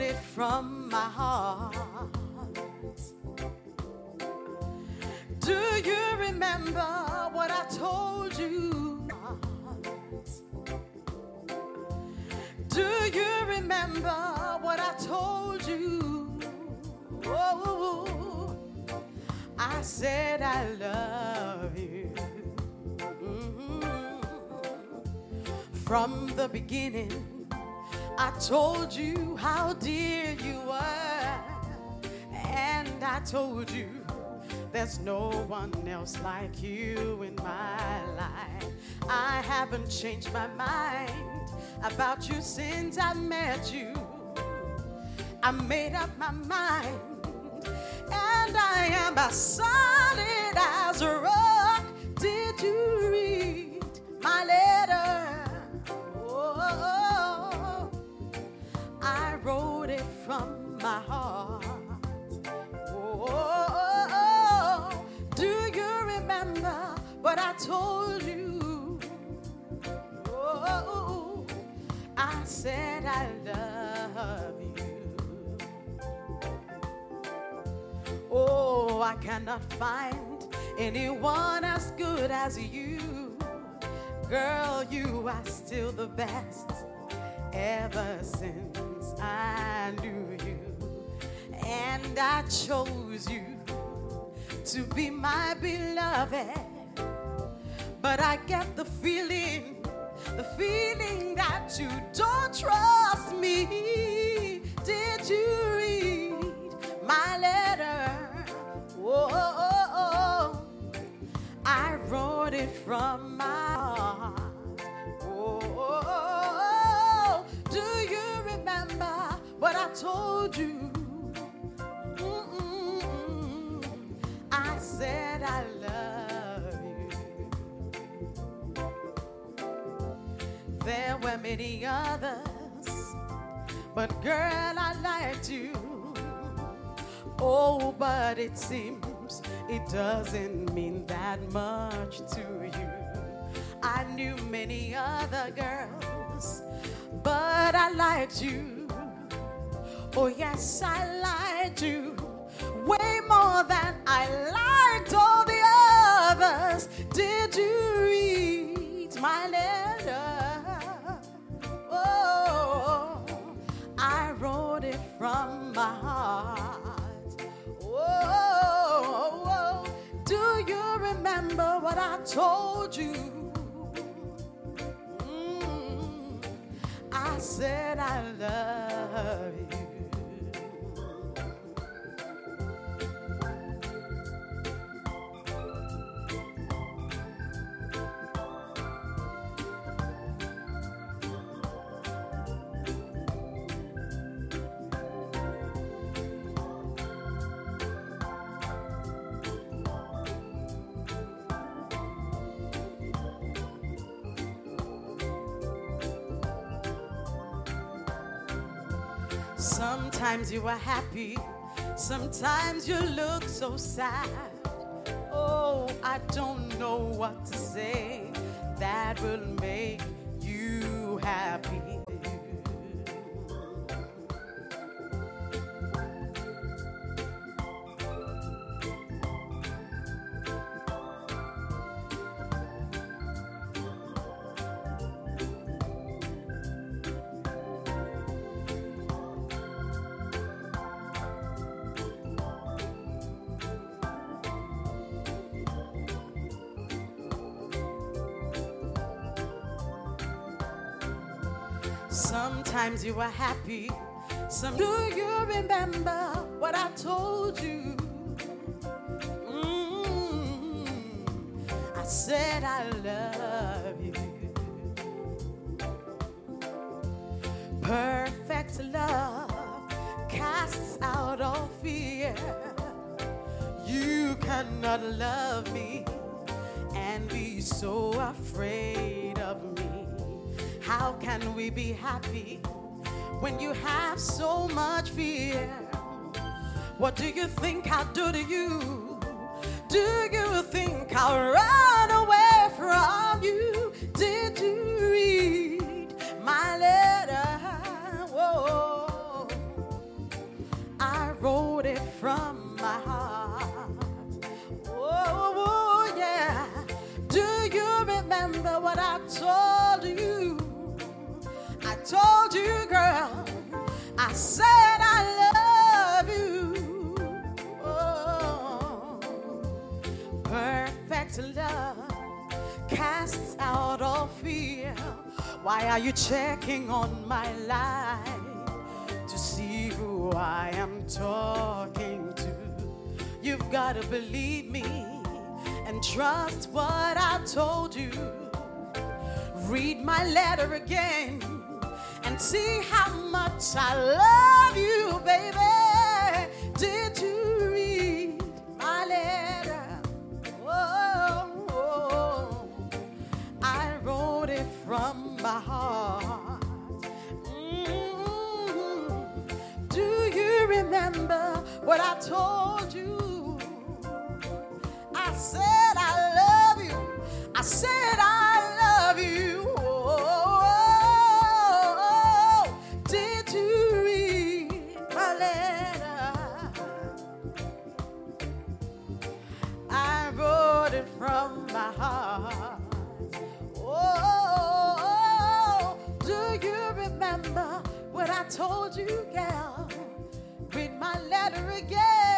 it from my heart. Do you remember what I told you? Do you remember what I told you? Oh, I said I love you. From the beginning, I told you how dear you were, and I told you there's no one else like you in my life. I haven't changed my mind about you since I met you. I made up my mind, and I am as solid as a rock. Did you read my letter? Oh, I wrote it from my heart. Oh, do you remember what I told you? Oh, I said I love you. Oh, I cannot find anyone as good as you. Girl, you are still the best ever since I knew you. And I chose you to be my beloved. But I get the feeling that you don't trust me. Did you read my letter? Oh, I wrote it from my heart. Oh, do you remember what I told you? I said I love you. There were many others, but girl, I liked you. Oh, but it seems it doesn't mean that much to you. I knew many other girls, but I liked you. Oh yes, I liked you way more than I liked all the others. Did you read my letter? Oh, I wrote it from my heart. Oh, do you remember what I told you? I said I love you. Sometimes you are happy, sometimes you look so sad. Oh, I don't know what to say that will make you happy. Sometimes you are happy. Do you remember what I told you? I said I love you. Perfect love casts out all fear. You cannot love me and be so afraid of me. How can we be happy when you have so much fear? What do you think I'll do to you? Do you think I'll run away from you? Did you read my letter? Whoa, told you, girl, I said I love you. Oh, perfect love casts out all fear. Why are you checking on my life to see who I am talking to? You've got to believe me and trust what I told you. Read my letter again and see how much I love you, baby. Did you read my letter? Oh, oh. I wrote it from my heart. Do you remember what I told you? I said I love you. I said I love you. Oh, did you read my letter? I wrote it from my heart. Oh, do you remember what I told you, gal? Read my letter again.